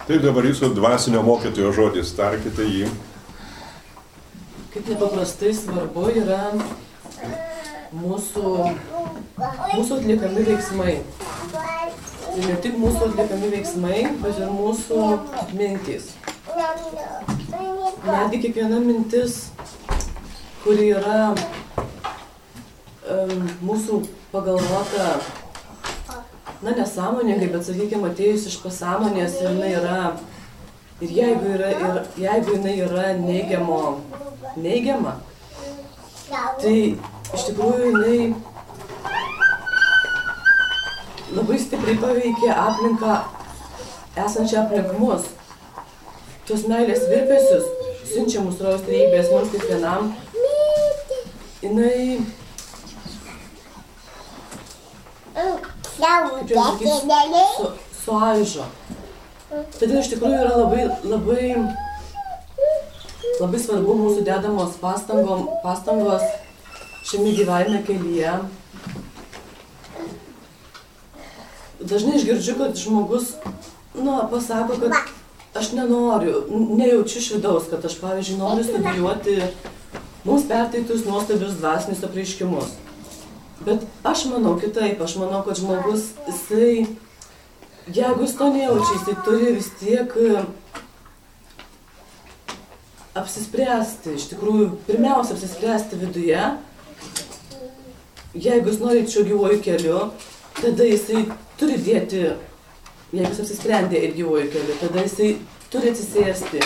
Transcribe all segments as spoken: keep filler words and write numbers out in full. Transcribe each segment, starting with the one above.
Taip, dabar jūsų dvasinio mokytojo žodis, tarkite jį. Kaip nepaprastai svarbu yra mūsų, mūsų atliekami veiksmai. Ir ne tik mūsų atliekami veiksmai, bet ir mūsų mintys. Netgi kiekviena mintis, kuri yra um, mūsų pagalvota, na, nesąmoningai, bet, sakykime, atėjus iš pasąmonės ir jinai yra, ir jeigu, yra, ir jeigu jinai yra neigiamo, neigiama, tai iš tikrųjų jinai labai stipriai paveikia aplinką esančią aplink mus. Tos meilės virpesius, siunčiamus rojaus trejybės mums kiekvienam, jinai su, suaižo. Todėl iš tikrųjų yra labai, labai, labai svarbu mūsų dedamos pastangom, pastangos šiame gyvenime kelyje. Dažnai išgirdžiu, kad žmogus, na, pasako, kad aš nenoriu, nejaučiu iš vidaus, kad aš, pavyzdžiui, noriu studijuoti mums perteiktus nuostabius dvasinius apreiškimus. Bet aš manau kitaip, aš manau, kad žmogus, jisai, jeigu jis to nejaučia, jisai turi vis tiek apsispręsti, iš tikrųjų, pirmiausia apsispręsti viduje. Jeigu jis nori čia gyvuoju keliu, tada jisai turi dėti, jeigu jis apsisprendė ir gyvuoju keliu, tada jisai turi atsisėsti.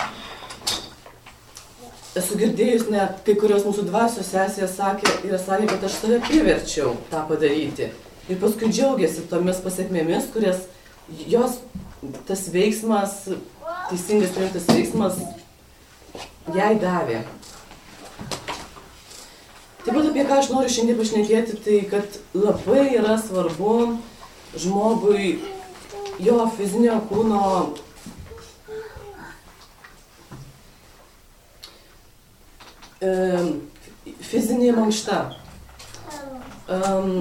Esu girdėjus net, kai kurios mūsų dvasios sesės sakė, ir sakė, kad aš save priverčiau tą padaryti. Ir paskui džiaugiasi tomis pasiekmėmis, kurias jos, tas veiksmas, teisingas priimtas veiksmas, jai davė. Taip pat apie ką aš noriu šiandien pašnekėti, tai kad labai yra svarbu žmogui jo fizinio kūno e, fizinė mankšta. Um,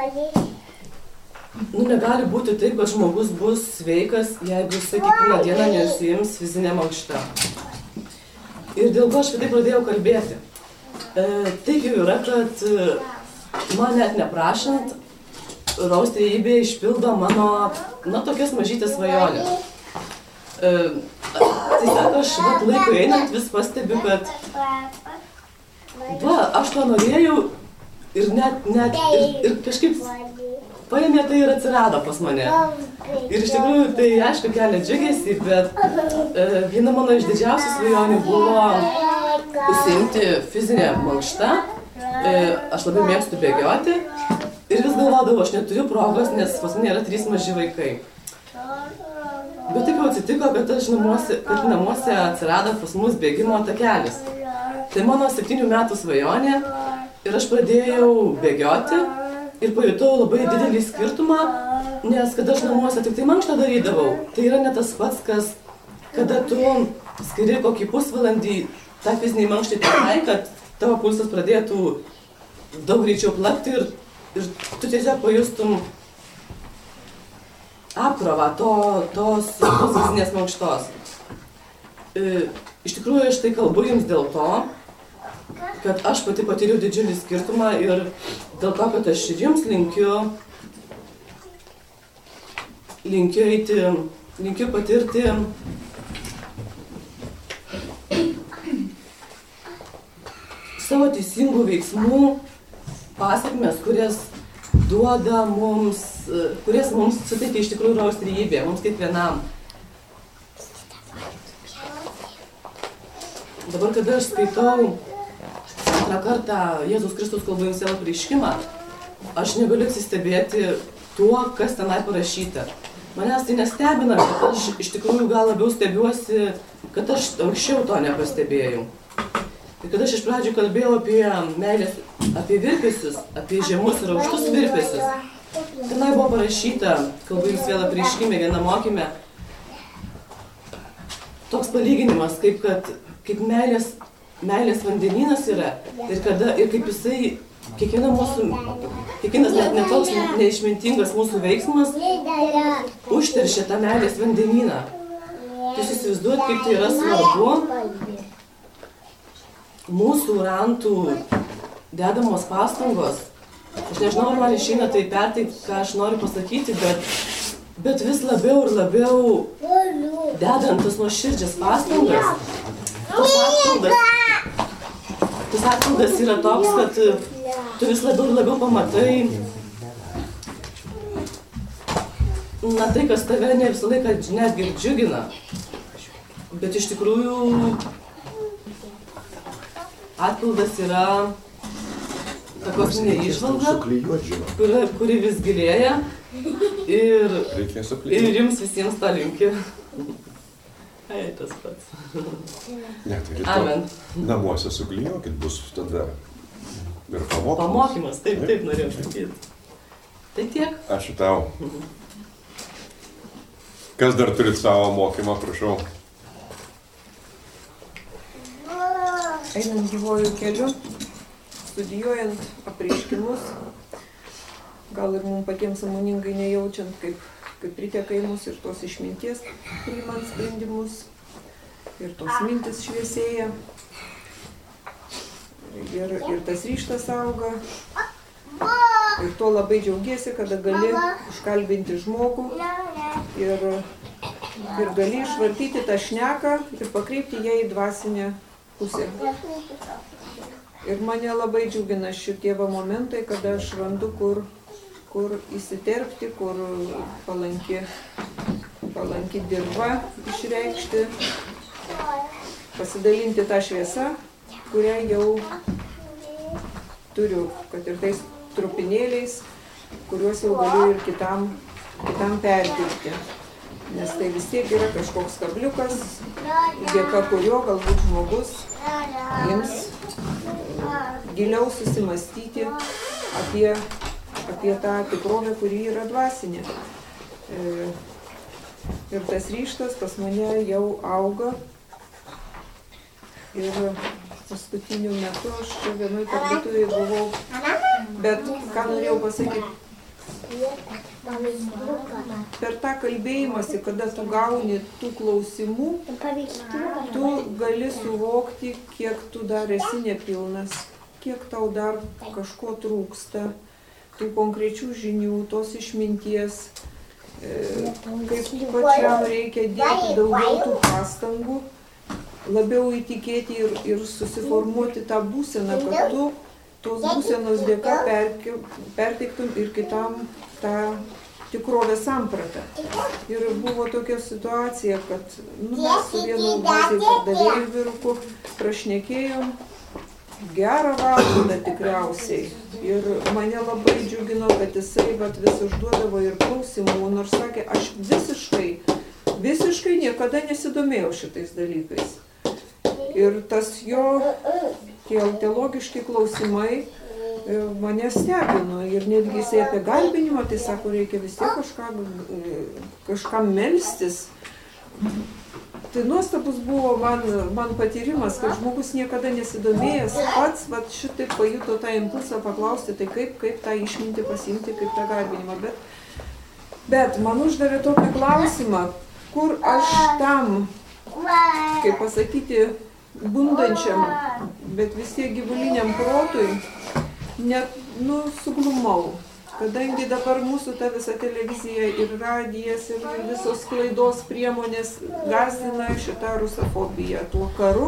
nu, negali būti taip, kad žmogus bus sveikas, jeigu jis kiekvieną dieną neužsiims fizinę mankštą. Ir dėl ko aš apie tai pradėjau kalbėti. E, taip jau yra, kad e, man net neprašant, rojaus trejybė išpildo mano, na, tokias mažytės svajonės. E, tai sako, aš vat laikui einant vis pastebiu, kad va, aš to norėjau ir net, net ir, ir kažkaip paėmė tai ir atsirado pas mane. Ir iš tikrųjų tai aišku kelia džiugesį, bet e, viena mano iš didžiausių svajonių buvo užsiimti fizinę mankštą. E, aš labai mėgstu bėgioti ir vis galvodavau, aš neturiu progos, nes pas mane yra trys maži vaikai. Bet taip jau atsitiko, kad aš namuose, kad namuose atsirado pas mus bėgimo takelis. Tai mano septynių metų svajonė ir aš pradėjau bėgioti ir pajutau labai didelį skirtumą, nes kada aš namuose tik tai mankštą darydavau, tai yra ne tas pats, kas kada tu skiri kokį pusvalandį tą fizinį mankštį tikrai, kad tavo pulsas pradėtų daug greičiau plakti ir, ir tu tiesiog pajustum apkrovą to, tos, tos fizinės mankštos. E, iš tikrųjų, aš tai kalbu jums dėl to, kad aš pati patyriau didžiulį skirtumą ir dėl to, kad aš ir jums linkiu, linkiu eiti, linkiu patirti savo teisingų veiksmų pasekmes, kurias duoda mums, kurias mums suteikia iš tikrųjų rojaus trejybė, mums kiekvienam. Dabar, kada aš skaitau antrą kartą Jėzus Kristus kalba jums savo apreiškimą, aš negaliu atsistebėti tuo, kas tenai parašyta. Manęs tai nestebina, kad aš iš tikrųjų gal labiau stebiuosi, kad aš anksčiau to nepastebėjau. Tai kada aš iš pradžių kalbėjau apie meilės, apie virpesius, apie žemus ir aukštus virpesius, tenai buvo parašyta, kalba jums vėl apreiškime, viena mokyme, toks palyginimas, kaip, kad, kaip meilės, meilės vandenynas yra ir, kada, ir kaip jisai, kiekviena mūsų, kiekvienas net netoks neišmintingas mūsų veiksmas užteršia tą meilės vandenyną. Jūs įsivaizduojat, kaip tai yra svarbu. Mūsų rantų dedamos pastangos. Aš nežinau, ar man išeina tai perteikti, ką aš noriu pasakyti, bet, bet vis labiau ir labiau dedant tas nuoširdžias pastangas, tas atpildas, tas atpildas yra toks, kad tu vis labiau ir labiau pamatai, na tai, kas tave ne visą laiką netgi džiugina, bet iš tikrųjų atpildas yra ta kosminė įžvalga, kuri, kuri vis gilėja ir, ir jums visiems tą linkiu. Ai, tas pats. Ne, tai rytoj namuose suklijuokit, bus tada ir pamokymas. Pamokymas, taip, taip norėjau sakyti. Tai tiek. Ačiū tau. Kas dar turit savo mokymą, prašau? Einant gyvojų keliu, studijuojant apreiškimus, gal ir mums patiems sąmoningai nejaučiant, kaip, kaip priteka į mus ir tos išminties priimant sprendimus, ir tos mintis šviesėja, ir, ir tas ryžtas auga, ir to labai džiaugiesi, kada gali užkalbinti žmogų ir, ir gali išvartyti tą šneką ir pakreipti ją į dvasinę pusę. Ir mane labai džiugina šitie va momentai, kada aš randu, kur, kur įsiterpti, kur palanki, palanki dirva išreikšti, pasidalinti tą šviesą, kurią jau turiu, kad ir tais trupinėliais, kuriuos jau galiu ir kitam, kitam perdirbti. Nes tai vis tiek yra kažkoks kabliukas, dėka kurio galbūt žmogus ims giliau susimastyti apie, apie tą tikrovę, kuri yra dvasinė. Ir tas ryžtas pas mane jau auga. Ir paskutiniu metu aš čia vienoj parduotuvėje buvau. Bet ką norėjau pasakyti? Per tą kalbėjimąsi, kada tu gauni tų klausimų, tu gali suvokti, kiek tu dar esi nepilnas, kiek tau dar kažko trūksta, tų konkrečių žinių, tos išminties, kaip pačiam reikia dėti daugiau tų pastangų, labiau įtikėti ir, ir susiformuoti tą būseną, kad tu tos būsenos dėka perteiktum ir kitam tą tikrovės sampratą. Ir buvo tokia situacija, kad nu, mes su vienu bazėj pardavėjų vyruku prašnekėjom gerą valandą tikriausiai. Ir mane labai džiugino, kad jisai vat, vis užduodavo ir klausimų, nors sakė, aš visiškai, visiškai niekada nesidomėjau šitais dalykais. Ir tas jo tie teologiški klausimai mane stebino. Ir netgi jisai apie galbinimą, tai sako, reikia vis tiek kažką, kažką melstis. Tai nuostabus buvo man, man patyrimas, kad žmogus niekada nesidomėjęs pats vat, šitaip pajuto tą impulsą paklausti, tai kaip, kaip tą išmintį pasimti, kaip tą galbinimą. Bet, bet man uždavė tokį klausimą, kur aš tam, kaip pasakyti, bundančiam, bet vis tiek gyvuliniam protui, net, nu, suglumau. Kadangi dabar mūsų ta visa televizija ir radijas ir visos sklaidos priemonės gąsdina šitą rusofobiją tuo karu.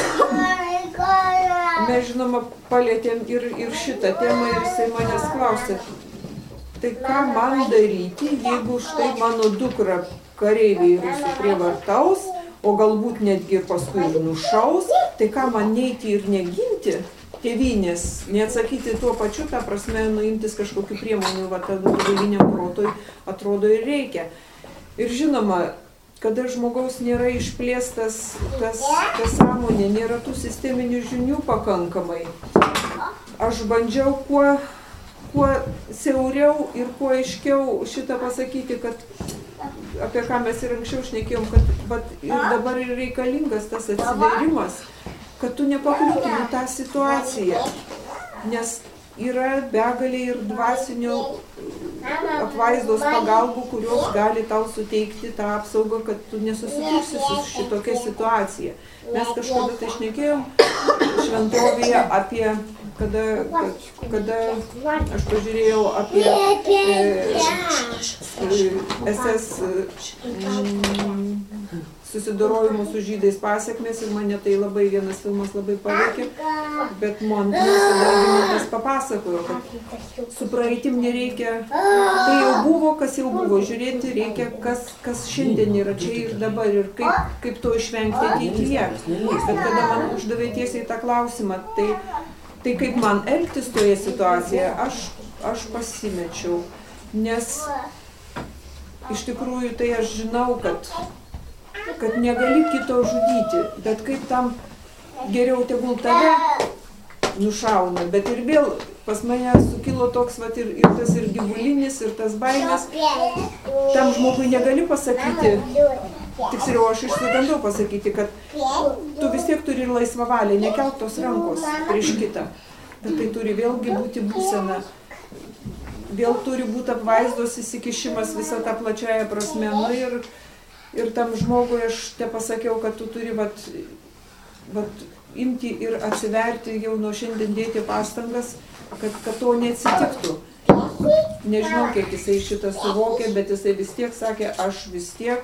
Mes, žinoma, palėtėm ir, ir šitą temą ir jisai manęs klausė, tai ką man daryti, jeigu štai mano dukra kareiviai rusų prievartaus, o galbūt netgi ir paskui ir nušaus, tai ką man neiti ir neginti tėvynės, neatsakyti tuo pačiu, tą prasme, nuimtis kažkokių priemonių, va, tam gyvuliniam protui atrodo ir reikia. Ir žinoma, kada žmogaus nėra išplėstas tas, tas sąmonė, nėra tų sisteminių žinių pakankamai, aš bandžiau kuo, kuo siauriau ir kuo aiškiau šitą pasakyti, kad apie ką mes ir anksčiau šnekėjom, kad vat, ir dabar ir reikalingas tas atsivėrimas, kad tu nepakliūtum į tą situaciją, nes yra begalė ir dvasinio apvaizdos pagalbų, kurios gali tau suteikti tą apsaugą, kad tu nesusidursi su šitokia situacija. Mes kažkada tai šnekėjom šventovėje apie, kada, kada aš pažiūrėjau apie e, S S mm, susidorojimo su žydais pasiekmes ir mane tai labai, vienas filmas labai paveikė, bet man tas papasakojo, kad su praeitim nereikia, tai jau buvo, kas jau buvo, žiūrėti reikia, kas, kas šiandien yra čia ir dabar ir kaip, kaip to išvengti ateityje. Bet kada man uždavė tiesiai tą klausimą, tai, tai kaip man elgtis toje situacijoje, aš, aš pasimečiau, nes iš tikrųjų tai aš žinau, kad kad negali kito žudyti, bet kaip tam geriau tegul tave nušauna, bet ir vėl pas mane sukilo toks, vat, ir, ir tas ir gyvulinis, ir tas baimės, tam žmogui negali pasakyti, tiksliau aš išsigandau pasakyti, kad tu vis tiek turi laisvą valią, nekelk tos rankos prieš kitą, bet tai turi vėlgi būti būsena. Vėl turi būti apvaizdos įsikišimas visą tą plačiąją prasme, nu, ir Ir tam žmogui aš te pasakiau, kad tu turi vat, vat, imti ir atsiverti jau nuo šiandien dėti pastangas, kad, kad to neatsitiktų. Nežinau, kiek jisai šitą suvokė, bet jisai vis tiek sakė, aš vis tiek,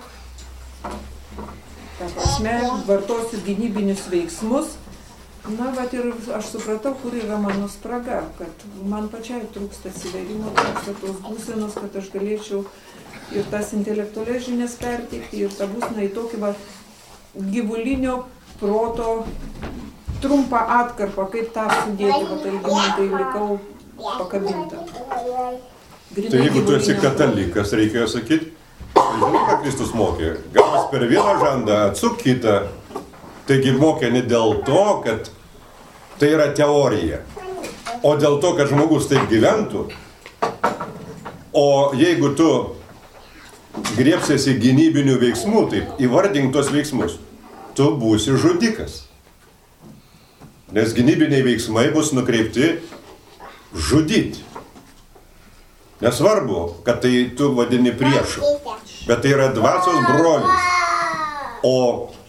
ta prasme, vartosiu gynybinius veiksmus. Na, bet ir aš supratau, kur yra mano spraga, kad man pačiai trūksta atsiverimo, trūksta tos būsenos, kad aš galėčiau ir tas intelektualias žinias perteikti, ir tą būseną į tokį va, gyvulinio proto trumpą atkarpą, kaip tą sudėti, va, tai tai likau pakabinta. Grinai tai jeigu tu esi katalikas, reikėjo sakyti, žinai, ką Kristus mokė, gavęs per vieną žandą, atsuk kitą, taigi mokė ne dėl to, kad tai yra teorija, o dėl to, kad žmogus taip gyventų. O jeigu tu griebsiesi gynybinių veiksmų, taip įvardink tos veiksmus, tu būsi žudikas. Nes gynybiniai veiksmai bus nukreipti žudyti. Nesvarbu, kad tai tu vadini priešu, bet tai yra dvasios brolis. O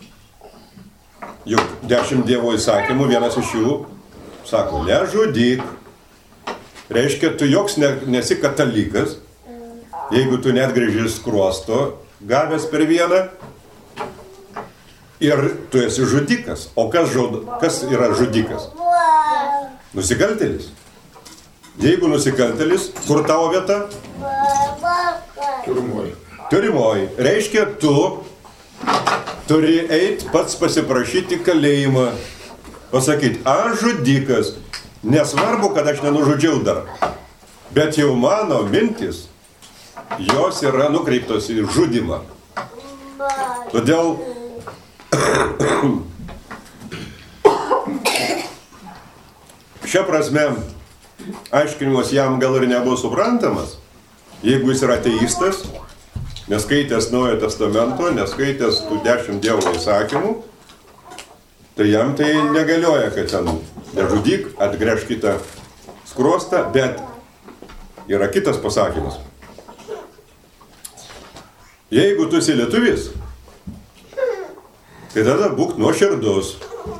juk dešimt Dievo įsakymų, vienas iš jų sako, nežudyk. Reiškia, tu joks ne, nesi katalikas, jeigu tu neatgrįži skruosto, gavęs per vieną, ir tu esi žudikas. O kas, žud, kas yra žudikas? Nusikaltėlis. Jeigu nusikaltėlis, kur tavo vieta? Turimoji. Turimoji. Reiškia, tu turi eiti pats pasiprašyti kalėjimą, pasakyti, aš žudikas, nesvarbu, kad aš nenužudžiau dar, bet jau mano mintis, jos yra nukreiptos į žudimą. Todėl šia prasme aiškinimas jam gal ir nebuvo suprantamas, jeigu jis yra ateistas, neskaitęs Naujojo testamento, neskaitęs tų dešimt Dievo įsakymų, tai jam tai negalioja, kad ten nežudyk, atgręžk kitą skruostą, bet yra kitas pasakymas. Jeigu tu esi lietuvis, tai tada būk nuoširdus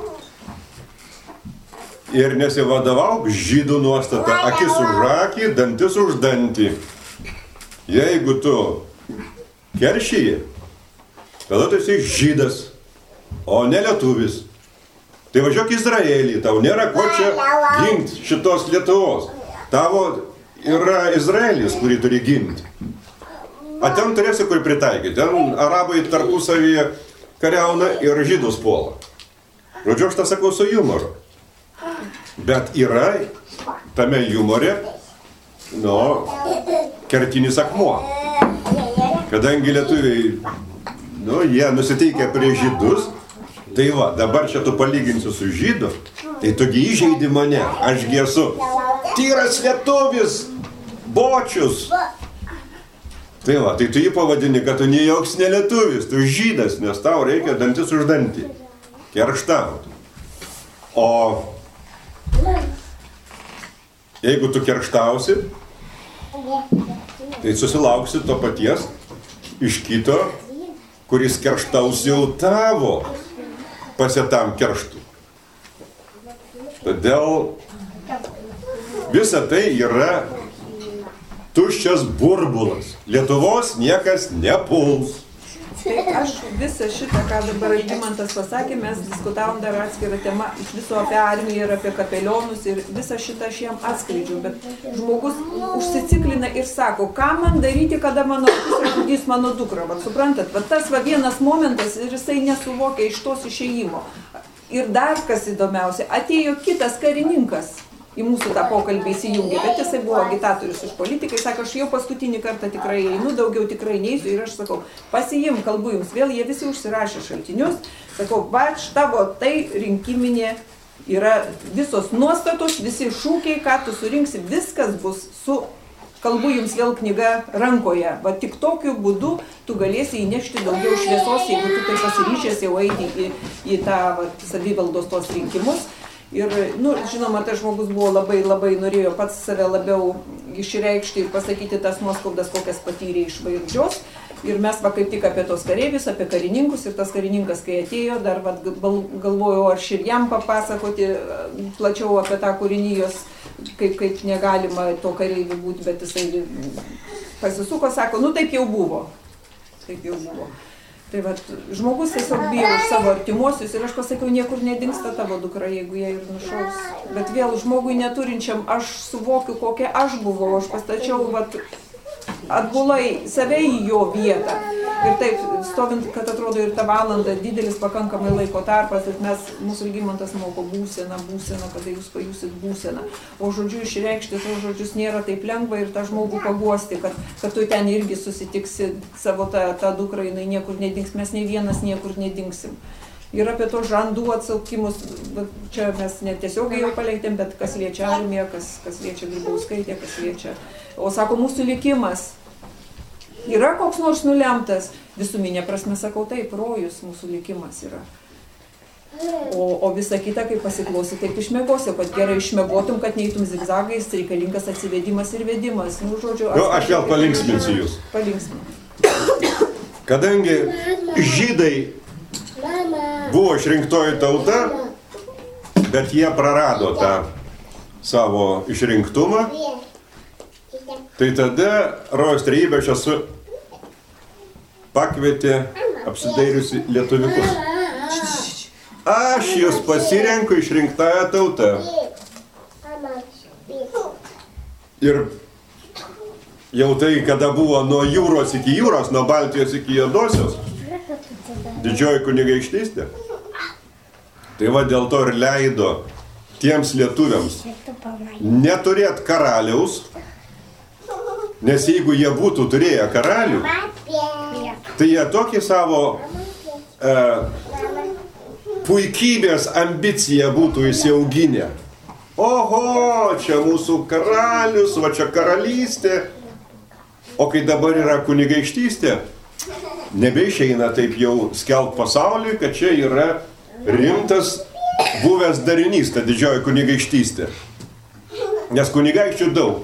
ir nesivadovauk žydų nuostata, akis už akį, dantis už dantį. Jeigu tu keršiji, tada tu esi žydas, o ne lietuvis. Tai važiuok į Izraelį, tau nėra ko čia ginti šitos Lietuvos. Tavo yra Izraelis, kurį turi ginti. A ten turėsi kur pritaikyti. Ten arabai tarpusavyje kariauna ir žydus puola. Žodžiu, aš tą sakau su jumoru. Bet yra tame jumore, nu, kertinis akmuo. Kadangi lietuviai, nu, jie nusiteikia prie žydus, tai va, dabar čia tu palyginsiu su žydu, tai tugi įžeidi mane, ašgi esu tyras lietuvis, bočius. Tai va, tai tu jį pavadini, kad tu ne joks ne lietuvis, tu žydas, nes tau reikia dantis už dantį, kerštauti. O jeigu tu kerštausi, tai susilauksi to paties iš kito, kuris kerštaus jau tavo pasėtam kerštų. Todėl visa tai yra tuščias burbulas. Lietuvos niekas nepuls. Tai aš visą šitą, ką dabar Algimantas pasakė, mes diskutavom dar atskirą temą iš viso apie armiją ir apie kapelionus ir visą šitą aš jam atskleidžiau, bet žmogus užsiciklina ir sako, ką man daryti, kada mano žudys mano dukra, va, suprantat, va, tas va vienas momentas ir jisai nesuvokia iš tos išėjimo. Ir dar kas įdomiausia, atėjo kitas karininkas. Į mūsų tą pokalbį įsijungė, bet jisai buvo agitatorius už politikai, sako, aš jau paskutinį kartą tikrai einu, daugiau tikrai neįsiu ir aš sakau, pasiim, kalbu jums, vėl jie visi užsirašė šaltinius, sakau, va, tavo tai rinkiminė yra visos nuostatos, visi šūkiai, ką tu surinksi, viskas bus su, kalbu jums vėl knyga rankoje, va tik tokiu būdu tu galėsi įnešti daugiau šviesos, jeigu tu tai pasiryšęs jau eiti į, į tą va, savivaldos tos rinkimus. Ir, nu, žinoma, tas žmogus buvo labai, labai norėjo pats save labiau išreikšti ir pasakyti tas nuoskaudas, kokias patyrė iš valdžios. Ir mes va kaip tik apie tos kareivius, apie karininkus ir tas karininkas, kai atėjo, dar va, galvojau, ar ir jam papasakoti plačiau apie tą kūrinijos, kaip, kaip negalima to kareivių būti, bet jisai pasisuko, sako, nu taip jau buvo. Taip jau buvo. Tai vat, žmogus tiesiog bijo už savo artimuosius ir aš pasakiau, niekur nedingsta tavo dukra, jeigu jie ir nušaus. Bet vėl žmogui neturinčiam, aš suvokiu, kokia aš buvau, aš pastačiau vat, atbulai save į jo vietą. Ir taip, stovint, kad atrodo ir tą valandą, didelis pakankamai laiko tarpas, bet mes, mūsų Algimantas moko būseną, būseną, kada jūs pajusit būseną. O žodžiu išreikšti, o žodžius nėra taip lengva ir tą žmogų paguosti, kad, kad tu ten irgi susitiksi savo tą, tą dukrą, jinai niekur nedings, mes nei vienas niekur nedingsim. Ir apie to žandų atsaukimus, čia mes netiesiogiai jau paleidėm, bet kas liečia armiją, kas, kas liečia Grybauskaitę, kas liečia. O sako, mūsų likimas. Yra koks nors nulemtas, visuminė prasme sakau, taip, rojus mūsų likimas yra. O, o visa kita, kai pasiklausi, taip išmėgosi, kad gerai išmėgotum, kad neįtum zigzagais, reikalingas atsivedimas ir vedimas. Nu, žodžiu, nu, aš vėl palinksminsiu jūs. Palinksminsiu. Kadangi žydai buvo išrinktoji tauta, bet jie prarado tą savo išrinktumą, tai tada Rojaus trejybė aš esu pakvietė apsidairiusi lietuvikus. Aš jūs pasirenku išrinktąją tautą. Ir jau tai, kada buvo nuo jūros iki jūros, nuo Baltijos iki Juodosios, didžioji kunigaikštystė. Tai va dėl to ir leido tiems lietuviams neturėt karaliaus, nes jeigu jie būtų turėję karalių, tai jie tokį savo e, puikybės ambiciją būtų įsiauginę. Oho, čia mūsų karalius, va čia karalystė. O kai dabar yra kunigaikštystė, nebeišeina taip jau skelbt pasauliui, kad čia yra rimtas buvęs darinys, ta didžioji kunigaikštystė. Nes kunigaikščių daug.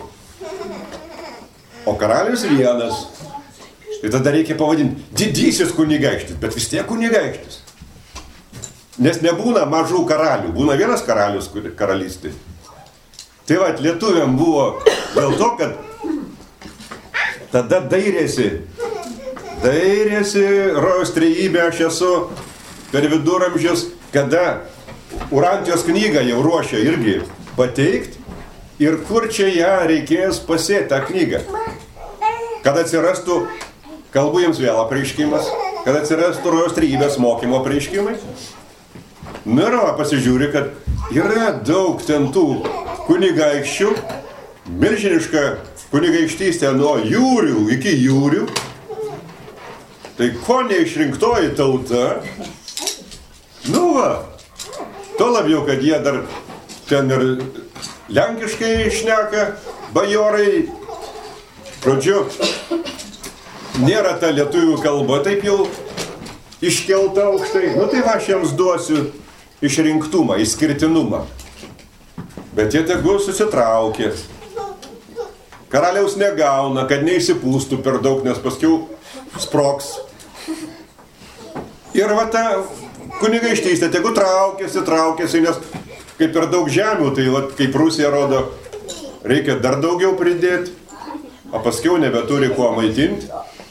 O karalius vienas. Tai tada reikia pavadinti didysis kunigaikštis, bet vis tiek kunigaikštis. Nes nebūna mažų karalių, būna vienas karalius karalystė. Tai va, lietuviam buvo dėl to, kad tada dairėsi, dairėsi Rojaus trejybė, aš esu per viduramžius, kada Urantijos knygą jau ruošia irgi pateikt ir kur čia ją reikės pasėti tą knygą. Kad atsirastų, kalbu jums vėl apreiškimas, kad atsirastų Rojaus trejybės mokymo apreiškimai. Nu ir va, pasižiūri, kad yra daug ten tų kunigaikščių, milžiniška kunigaikštystė nuo jūrių iki jūrių. Tai ko neišrinktoji tauta? Nu va, to labiau, kad jie dar ten ir lenkiškai šneka, bajorai. Žodžiu, nėra ta lietuvių kalba taip jau iškelta aukštai. Nu tai va, aš jiems duosiu išrinktumą, išskirtinumą. Bet jie tegu susitraukė. karaliaus negauna, kad neišsipūstų per daug, nes paskiau sprogs. Ir va ta kunigaikštystė, tegu traukiasi, traukiasi, nes kaip per daug žemių, tai va, kaip Rusija rodo, reikia dar daugiau pridėti, o paskiau nebeturi kuo maitinti.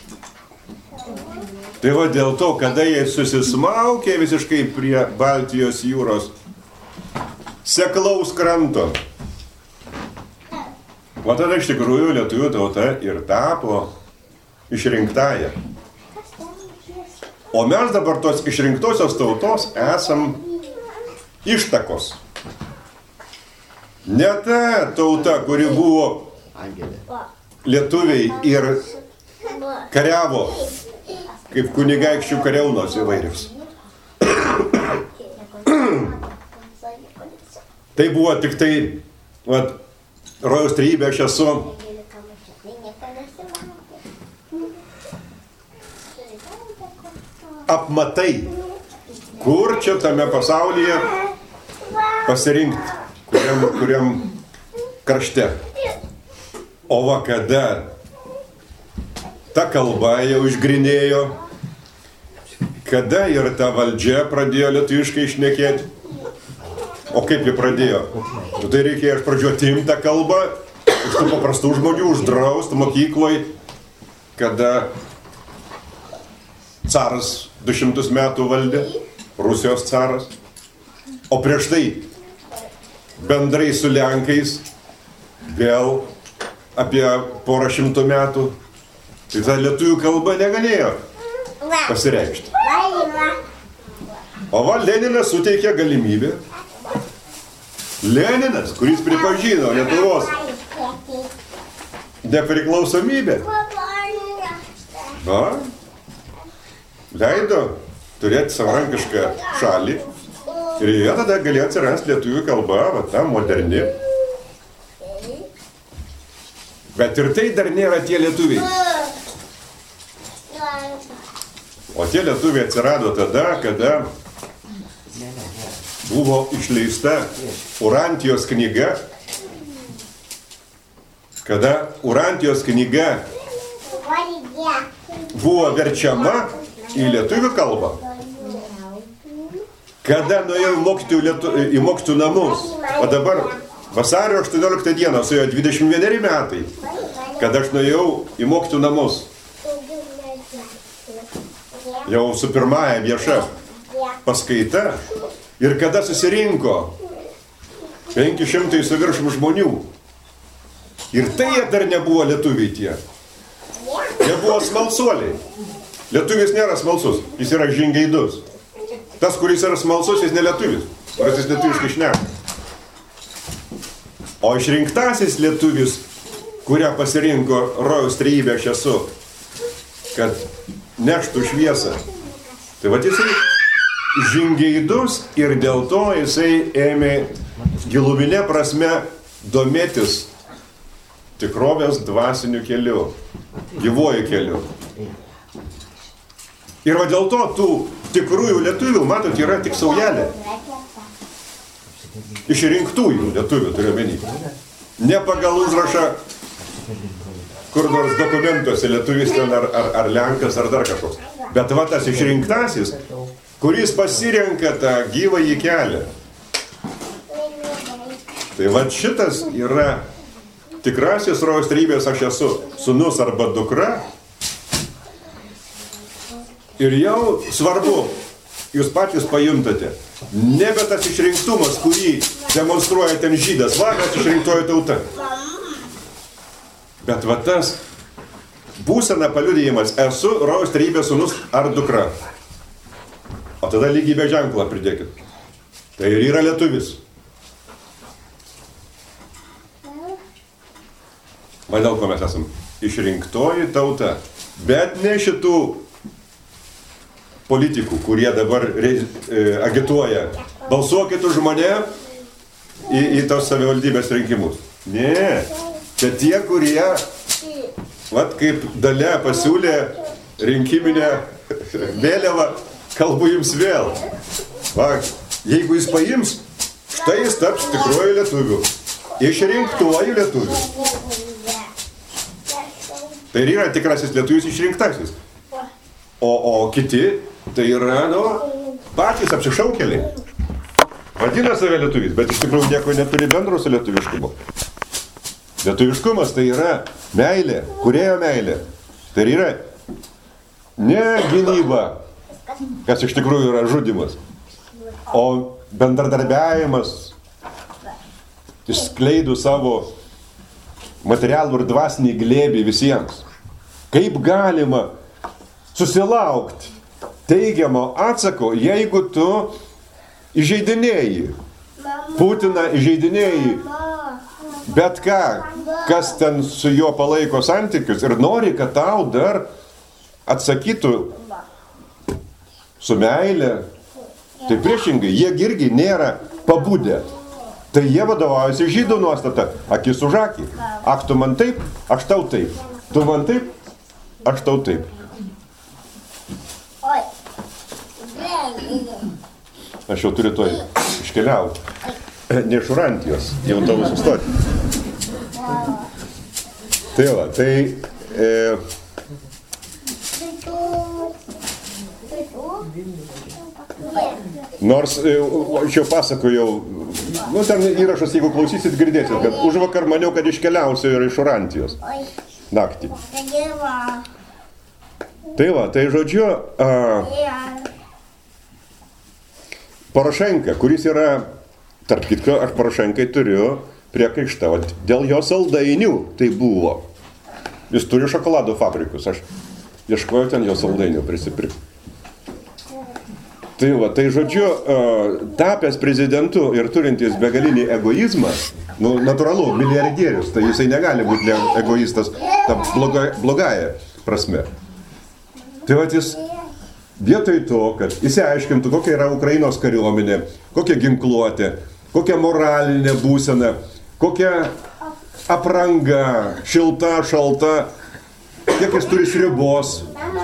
Tai va dėl to, kada jie susismaukė visiškai prie Baltijos jūros seklaus kranto, va tada iš tikrųjų lietuvių tauta ir tapo išrinktąja. O mes dabar tos išrinktosios tautos esam ištakos. Ne ta tauta, kuri buvo lietuviai ir kariavo kaip kunigaikščių kariaunos įvairius. Tai buvo tik tai, vat, rojaus trejybė aš esu apmatai, kur čia tame pasaulyje pasirinkti, kuriam, kuriam krašte. O va kada ta kalba jau išgrinėjo, kada ir ta valdžia pradėjo lietuviškai šnekėti. O kaip jie pradėjo? Nu, tai reikėjo iš pradžio atimti tą kalbą, iš tų paprastų žmonių uždraust mokykloj, kada caras du šimtus metų valdė, Rusijos caras. O prieš tai bendrai su Lenkais vėl apie porą šimtų metų. Tai ta lietuvių kalba negalėjo pasireikšti. O va, Leninas suteikė galimybę. Leninas, kuris pripažino Lietuvos nepriklausomybę, va, leido turėti savarankišką šalį ir joje tada galėjo atsirasti lietuvių kalba, va, ta moderni. Bet ir tai dar nėra tie lietuviai. O tie lietuviai atsirado tada, kada buvo išleista Urantijos knyga, kada Urantijos knyga buvo verčiama į lietuvių kalbą, kada nuėjau į mokytojų, lietu, į mokytojų namus, o dabar vasario aštuonioliktą dieną suėjo dvidešimt vieneri metai, kada aš nuėjau į mokytojų namus. Jau su pirmąja vieša paskaita ir kada susirinko penki šimtai su viršum žmonių. Ir tai jie dar nebuvo lietuviai tie. Jie buvo smalsuoliai. Lietuvis nėra smalsus, jis yra žingeidus. Tas, kuris yra smalsus, jis ne lietuvis, kuris jis lietuviškai šneka. O išrinktasis lietuvis, kurią pasirinko rojaus trejybė aš esu, kad neštų šviesą. Tai va jisai žingeidus ir dėl to jisai ėmė giluminė prasme domėtis tikrovės dvasiniu keliu, gyvuoju keliu. Ir va dėl to tų tikrųjų lietuvių, matot, yra tik saujelė. Išrinktųjų lietuvių turiu omeny. Ne pagal užrašą kur nors dokumentuose lietuvis ten ar, ar, ar lenkas ar dar kažkoks. Bet va tas išrinktasis, kuris pasirenka tą gyvąjį kelią. Tai va šitas yra tikrasis rojaus trejybės aš esu sūnus arba dukra. Ir jau svarbu, jūs patys pajuntate, nebe tas išrinktumas, kurį demonstruoja ten žydas, va, mes išrinktoji tauta. Bet va tas būsena paliudijimas, esu rojaus trejybės sūnus ar dukra. O tada lygybę ženklą pridėkit. Tai ir yra lietuvis. Va dėl ko mes esam išrinktoji tauta. Bet ne šitų politikų, kurie dabar e, agituoja. Balsuokit už mane į, į tos savivaldybės rinkimus. Ne. Čia tie, kurie, vat kaip Dalia pasiūlė rinkiminę vėliavą, kalbu jums vėl. Va, jeigu jis paims, štai jis taps tikruoju lietuviu. Išrinktuoju lietuviu. Tai yra tikrasis lietuvis išrinktasis. O, o kiti, tai yra, nu, patys apsišaukėliai. Vadina save lietuvis, bet iš tikrųjų nieko neturi bendro su lietuviškumu. Lietuviškumas tai yra meilė, kūrėjo meilė. Tai yra ne gynyba, kas iš tikrųjų yra žudymas, o bendradarbiavimas, išskleidų savo materialų ir dvasinį glėbį visiems. Kaip galima susilaukti teigiamo atsako, jeigu tu įžeidinėji Putiną, įžeidinėji bet ką, kas ten su juo palaiko santykius ir nori, kad tau dar atsakytų su meilė. Tai priešingai, jie irgi nėra pabudę. Tai jie vadovaujasi žydų nuostata, akis už akį. Ak, tu man taip, aš tau taip. Tu man taip, aš tau taip. Aš jau turiu toj iškeliauti. Ne iš Urantijos, jau tavo sustoti. Tai va, tai... E, nors, aš jau pasakojau, nu ten įrašas, jeigu klausysit, girdėsit, kad už vakar maniau, kad iškeliausiu ir iš Urantijos naktį. Tai va, tai žodžiu, a, Porošenka, kuris yra, tarp kitko, aš Porošenkai turiu priekaištauti dėl jo saldainių, tai buvo. Jis turi šokolado fabrikus, aš ieškojau ten jo saldainių prisipirkti. Tai va, tai žodžiu, tapęs prezidentu ir turintis begalinį egoizmą, nu, natūralu, milijardierius, tai jisai negali būti egoistas ta bloga, blogąja prasme. Tai va, jis vietoj to, kad įsiaiškintų, kokia yra Ukrainos kariuomenė, kokia ginkluotė, kokia moralinė būsena, kokia apranga, šilta, šalta, kiek jis turi sriubos.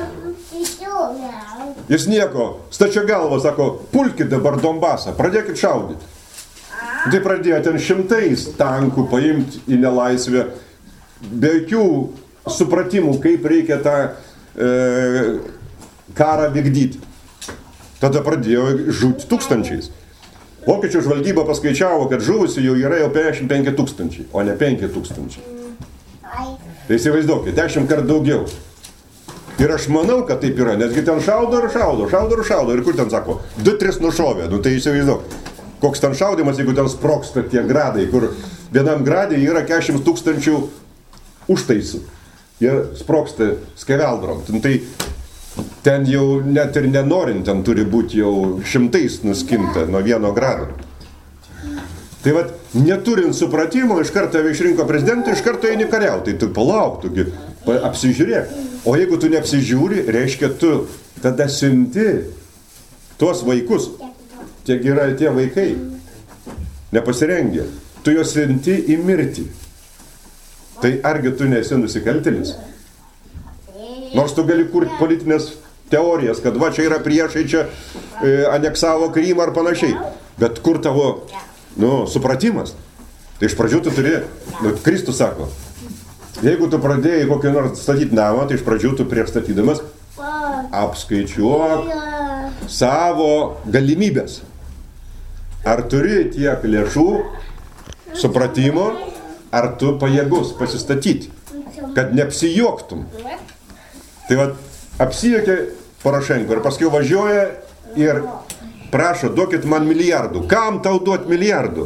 Jis nieko, stačia galva, sako, pulkit dabar Donbasą, pradėkit šaudyti. Tai pradėjo ten šimtais tankų paimti į nelaisvę, be jokių supratimų, kaip reikia tą e, karą vykdyti. Tada pradėjo žūti tūkstančiais. Vokiečių žvalgyba paskaičiavo, kad žuvusių jau yra jau penkiasdešimt penki tūkstančiai, o ne penki tūkstančiai. Tai įsivaizduokit, dešimt kart daugiau. Ir aš manau, kad taip yra, nesgi ten šaudo ir šaudo, šaudo ir šaudo. Ir kur ten sako, du tris nušovė, nu tai įsivaizduok. Koks ten šaudimas, jeigu ten sprogsta tie gradai, kur vienam gradai yra keturiasdešimt tūkstančių užtaisų. Jie sprogsta skeveldrom. Tai ten jau net ir nenorint, ten turi būti jau šimtais nuskinta nuo vieno grado. Tai vat, neturint supratimo, iš karto išrinko prezidentą, iš karto eini kariauti. Tai tu palauk, tu apsižiūrėk. O jeigu tu neapsižiūri, reiškia, tu tada siunti tuos vaikus. Tiek yra tie vaikai, nepasirengę. Tu juos siunti į mirtį. Tai argi tu nesi nusikaltėlis? Nors tu gali kurti politinės teorijas, kad va čia yra priešai, čia e, aneksavo Krymą ar panašiai. Bet kur tavo, nu, supratimas? Tai iš pradžių tu turi, nu, Kristus sako, jeigu tu pradėjai kokį nors statyti namą, tai iš pradžių tu prieš statydamas apskaičiuok savo galimybės. Ar turi tiek lėšų, supratimo, ar tu pajėgus pasistatyti, kad neapsijuoktum. Tai va, apsijuokė Porošenko ir paskui važiuoja ir prašo, duokit man milijardų. Kam tau duot milijardų?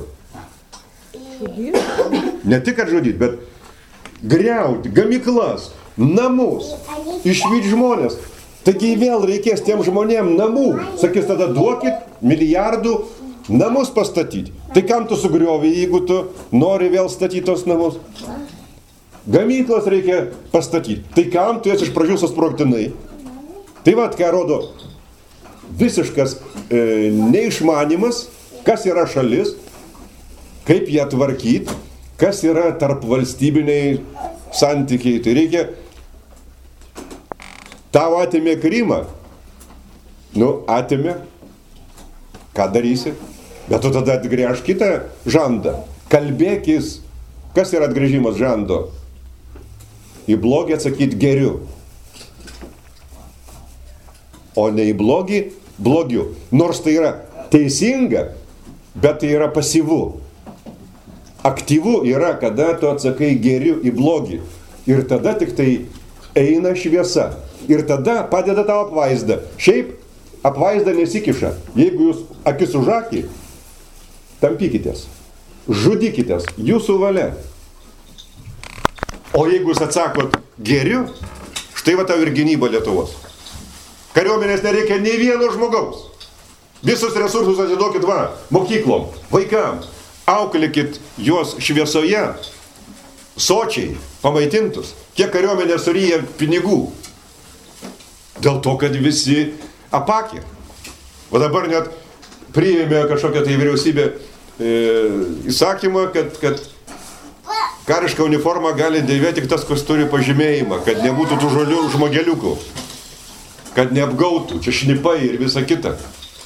Ne tik kad žudyti, bet griauti gamyklas, namus, išvyt žmonės. Taigi vėl reikės tiem žmonėm namų. Sakys, tada duokit milijardų namus pastatyti. Tai kam tu sugriovė, jeigu tu nori vėl statyti tos namus? Gamyklas reikia pastatyti. Tai kam tu jas iš pradžių susprogdinai? Tai vat, ką rodo visiškas e, neišmanimas, kas yra šalis, kaip ją tvarkyti, kas yra tarp valstybiniai santykiai. Tai reikia, tau atėmė Krymą, nu atėmė, ką darysi? Bet tu tada atgręžk kitą žandą, kalbėkis, kas yra atgręžimas žando? į blogį atsakyti geriu. O ne į blogį blogiu. Nors tai yra teisinga, bet tai yra pasyvu. Aktyvu yra, kada tu atsakai geriu į blogį. Ir tada tik tai eina šviesa. Ir tada padeda tavo apvaizda. Šiaip apvaizda nesikiša. Jeigu jūs akis už akį, tampykitės. Žudykitės. Jūsų valia. O jeigu jūs atsakot geriu, štai va tau ir gynyba Lietuvos. Kariuomenės nereikia nei vieno žmogaus. Visus resursus atiduokit va, mokyklom, vaikam. Auklėkit juos šviesoje, sočiai, pamaitintus. Kiek kariuomenė suryja pinigų. Dėl to, kad visi apakė. O dabar net priėmė kažkokią tai vyriausybę e, įsakymą, kad, kad karišką uniformą gali dėvėti tik tas, kas turi pažymėjimą, kad nebūtų tų žolių žmogeliukų, kad neapgautų, čia šnipai ir visa kita.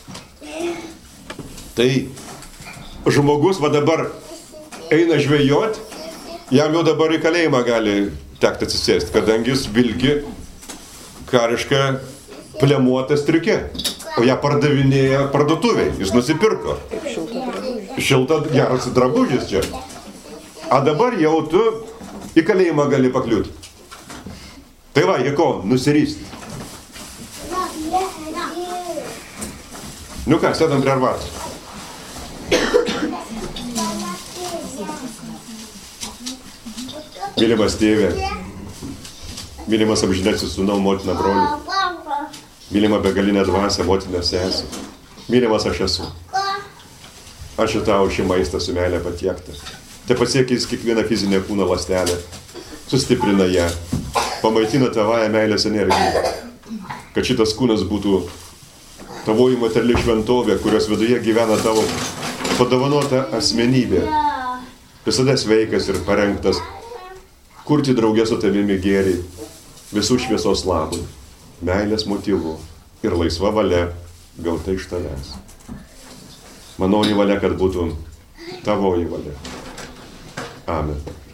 Tai žmogus va dabar eina žvejot, jam jau dabar į kalėjimą gali tekti atsisėsti, kadangi jis vilki karišką plemuotą striukę, o ją pardavinėja parduotuviai, jis nusipirko. Šilta geras drabužis čia. A dabar jau tu į kalėjimą gali pakliūti. Tai va, į ko, nusiryst. Nu ką, sėdam prie arbatos. Mylimas tėvė, mylimas amžinasis sūnau, motina, broli, mylima begalinė dvasia, motina, sesė, mylimas aš esu. Ačiū tau šį maistą su meilė patiektą. Te pasiekis kiekvieną fizinę kūno ląstelę, sustiprina ją, pamaitina tavąją meilės energiją, kad šitas kūnas būtų tavoji materiali šventovė, kurios viduje gyvena tavo padovanota asmenybė, visada sveikas ir parengtas, kurti draugė su tavimi gėrį, visų šviesos labui, meilės motyvu ir laisva valia gauta iš tavęs. Manoji valia, kad būtų tavoji valia. Amen.